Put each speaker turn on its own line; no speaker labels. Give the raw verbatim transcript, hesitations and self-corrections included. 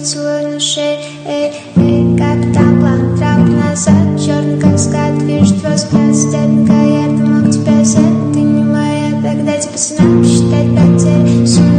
поцелуй на шее. Эй, эй, капитан Бланк, траур назад, черный как скат, вижу твой взгляд, степенька, я думал, к тебе сядет, ты не моя, тогда тебе пацанам считать потери.